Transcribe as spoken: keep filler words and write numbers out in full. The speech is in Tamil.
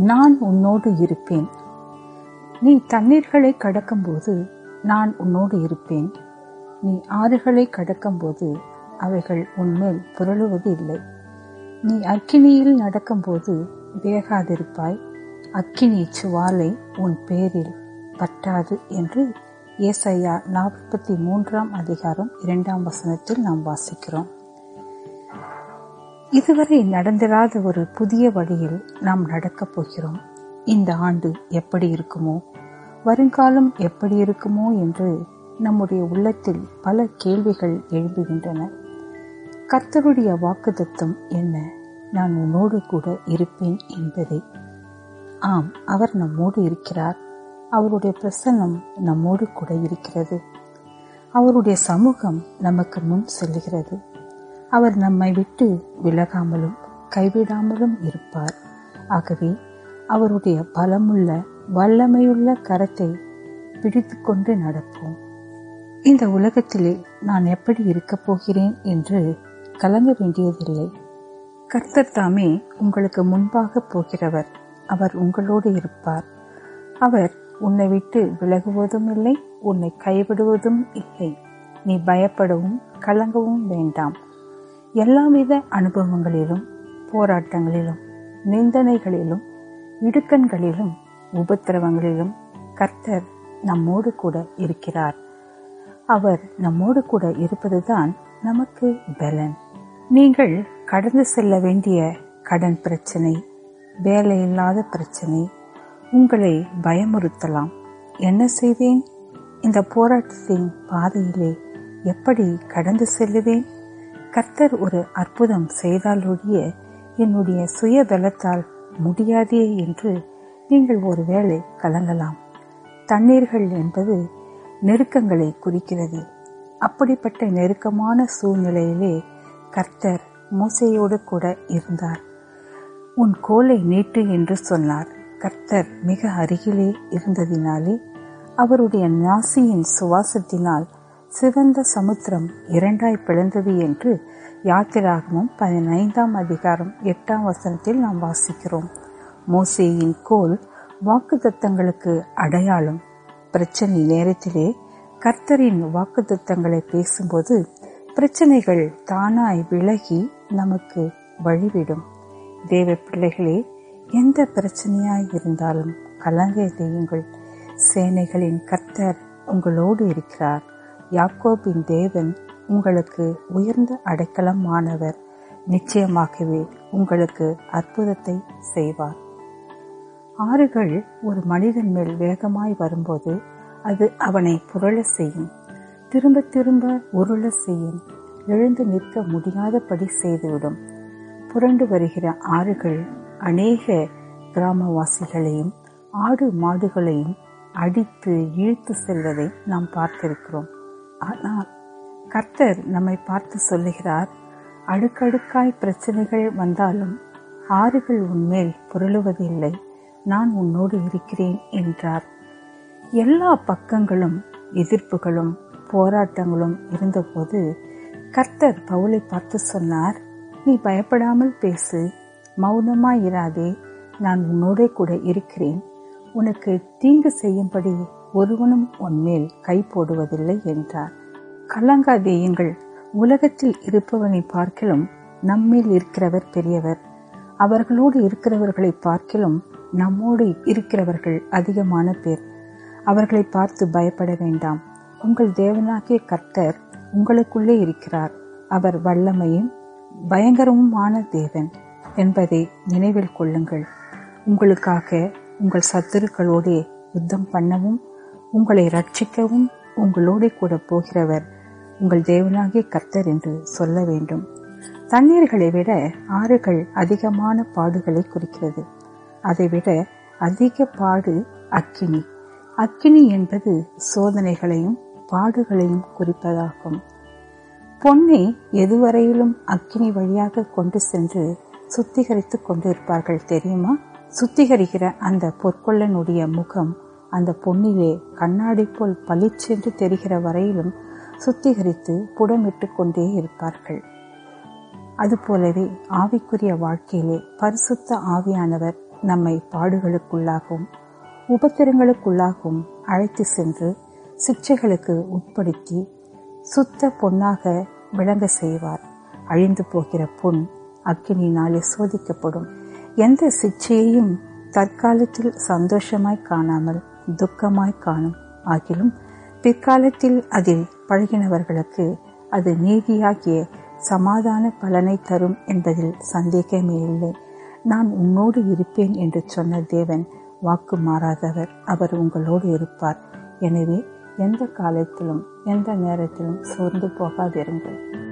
நான் உன்னோடு இருப்பேன். நீ தண்ணீர்களை கடக்கும்போது நான் உன்னோடு இருப்பேன். நீ ஆறுகளை கடக்கும்போது அவைகள் உன்மேல் புரளுவது இல்லை. நீ அக்கினியில் நடக்கும்போது வேகாதிருப்பாய். அக்கினி சுவாலை உன் பேரில் பற்றாது என்று ஏசாயா நாற்பத்தி மூன்றாம் அதிகாரம் இரண்டாம் வசனத்தில் நாம் வாசிக்கிறோம். இதுவரை நடந்திராத ஒரு புதிய வழியில் நாம் நடக்கப் போகிறோம். இந்த ஆண்டு எப்படி இருக்குமோ, வருங்காலம் எப்படி இருக்குமோ என்று நம்முடைய உள்ளத்தில் பல கேள்விகள் எழும்புகின்றன. கர்த்தருடைய வாக்குத்தத்தம் என்ன? நான் உன்னோடு கூட இருப்பேன் என்பதே. ஆம், அவர் நம்மோடு இருக்கிறார். அவருடைய பிரசன்னம் நம்மோடு கூட இருக்கிறது. அவருடைய சமூகம் நமக்கு முன் செல்லுகிறது. அவர் நம்மை விட்டு விலகாமலும் கைவிடாமலும் இருப்பார். ஆகவே அவருடைய பலமுள்ள வல்லமையுள்ள கரத்தை பிடித்து கொண்டு நடப்போம். இந்த உலகத்திலே நான் எப்படி இருக்கப் போகிறேன் என்று கலங்க வேண்டியதில்லை. கர்த்தர் தாமே உங்களுக்கு முன்பாக போகிறவர். அவர் உங்களோடு இருப்பார். அவர் உன்னை விட்டு விலகுவதும் இல்லை, உன்னை கைவிடுவதும் இல்லை. நீ பயப்படவும் கலங்கவும் வேண்டாம். எல்லாவித அனுபவங்களிலும், போராட்டங்களிலும், நிந்தனைகளிலும், இடுக்கண்களிலும், உபத்திரவங்களிலும் கர்த்தர் நம்மோடு கூட இருக்கிறார். அவர் நம்மோடு கூட இருப்பதுதான் நமக்கு பலன். நீங்கள் கடந்து செல்ல வேண்டிய கடன் பிரச்சனை, வேலையில்லாத பிரச்சனை உங்களை பயமுறுத்தலாம். என்ன செய்வேன்? இந்த போராட்டத்தின் பாதையிலே எப்படி கடந்து செல்லுவேன்? கர்த்தர் ஒரு அற்புதம் செய்தாலொழிய என்னுடைய சுய பலத்தால் முடியாதே என்று நீங்கள் ஒருவேளை கலங்கலாம். தண்ணீர்கள் என்பது நெருக்கங்களை குறிக்கிறது. அப்படிப்பட்ட நெருக்கமான சூழ்நிலையிலே கர்த்தர் மோசேயோடு கூட இருந்தார். உன் கோலை நீட்டு என்று சொன்னார். கர்த்தர் மிக அருகிலே இருந்ததினாலே அவருடைய நாசியின் சுவாசத்தினால் சிவந்த சமுத்திரம் இரண்டாய் பிளந்தது என்று யாத்திராகமம் பதினைந்தாம் அதிகாரம் எட்டாம் வசனத்தில் நாம் வாசிக்கிறோம். மோசேயின் கோல் வாக்குத்தத்தங்களுக்கு அடையாளம். பிரச்சனை நேரத்திலே கர்த்தரின் வாக்குத்தத்தங்களை பேசும்போது பிரச்சனைகள் தானாய் விலகி நமக்கு வழிவிடும். தேவ பிள்ளைகளே, எந்த பிரச்சனையாய் இருந்தாலும் கலங்காதேயுங்கள். சேனைகளின் கர்த்தர் உங்களோடு இருக்கிறார். யாக்கோபின் தேவன் உங்களுக்கு உயர்ந்த அடைக்கலமானவர். நிச்சயமாகவே உங்களுக்கு அற்புதத்தை செய்வார். ஆறுகள் ஒரு மனிதன் மேல் வேகமாய் வரும்போது அது அவனை புரள செய்யும், திரும்ப திரும்ப உருள செய்யும், எழுந்து நிற்க முடியாதபடி செய்துவிடும். புரண்டு வருகிற ஆறுகள் அநேக கிராமவாசிகளையும் ஆடு மாடுகளையும் அடித்து இழுத்து செல்வதை நாம் பார்த்திருக்கிறோம். ஆனால் கர்த்தர் நம்மை பார்த்து சொல்லுகிறார், அடுக்கடுக்காய் பிரச்சனைகள் வந்தாலும் ஆறுகள் உன்மேல் புரளுவதில்லை, நான் உன்னோடு இருக்கிறேன் என்றார். எல்லா பக்கங்களும் எதிர்ப்புகளும் போராட்டங்களும் இருந்தபோது கர்த்தர் பவுலை பார்த்து சொன்னார், நீ பயப்படாமல் பேசு, மௌனமாயிராதே, நான் உன்னோட கூட இருக்கிறேன். உனக்கு தீங்கு செய்யும்படி ஒருவனும் உன்மேல் கை போடுவதில்லை என்றார். கலங்காதேயுங்கள். உலகத்தில் இருப்பவனை பார்க்கிலும் நம்மேல் இருக்கிறவர் பெரியவர். அவர்களோடு இருக்கிறவர்களை பார்க்கிலும் நம்மோடு இருக்கிறவர்கள் அதிகமான பேர். அவர்களை பார்த்து பயப்பட வேண்டாம். உங்கள் தேவனாகிய கர்த்தர் உங்களுக்குள்ளே இருக்கிறார். அவர் வல்லமையும் பயங்கரமுமான தேவன் என்பதை நினைவில் கொள்ளுங்கள். உங்களுக்காக உங்கள் சத்துருக்களோடு யுத்தம் பண்ணவும் உங்களை ரட்சிக்கவும் உங்களோட கூட போகிறவர் உங்கள் தேவனாகிய கர்த்தர் என்று சொல்ல வேண்டும். தண்ணீர்களை விட ஆறுகள் அதிகமான பாடுகளை குறிக்கிறது. அதைவிட அதிக பாடு அக்கினி. அக்கினி என்பது சோதனைகளையும் பாடுகளையும் குறிப்பதாகும். பொன்னை எதுவரையிலும் அக்கினி வழியாக கொண்டு சென்று சுத்திகரித்து கொண்டு இருப்பார்கள் தெரியுமா? சுத்திகரிக்கிற அந்த பொற்கொள்ளனுடைய முகம் அந்த பொன்னிலே கண்ணாடி போல் பளிச்சென்று தெரிகிற வரையிலும் சுத்திகரித்து புடமிட்டு கொண்டே இருப்பார்கள். அதுபோலவே ஆவிக்குரிய வாழ்க்கையிலே பரிசுத்த ஆவியானவர் நம்மை பாடுகளுக்குள்ளாகவும் உபத்திரங்களுக்குள்ளாகவும் அழைத்து சென்று சிக்ஷைகளுக்கு உட்படுத்தி சுத்த பொன்னாக விளங்க செய்வார். அழிந்து போகிற பொன் அக்கினியினாலே சோதிக்கப்படும். எந்த சிக்ஷையையும் தற்காலத்தில் சந்தோஷமாய் காணாமல் துக்கமாய் காணும். ஆகிலும் பிற்காலத்தில் அதில் பழகினவர்களுக்கு அது நீதியாகிய சமாதான பலனை தரும் என்பதில் சந்தேகமே இல்லை. நான் உன்னோடு இருப்பேன் என்று சொன்ன தேவன் வாக்கு மாறாதவர். அவர் உங்களோடு இருப்பார். எனவே எந்த காலத்திலும் எந்த நேரத்திலும் சோர்ந்து போகாதிருங்கள்.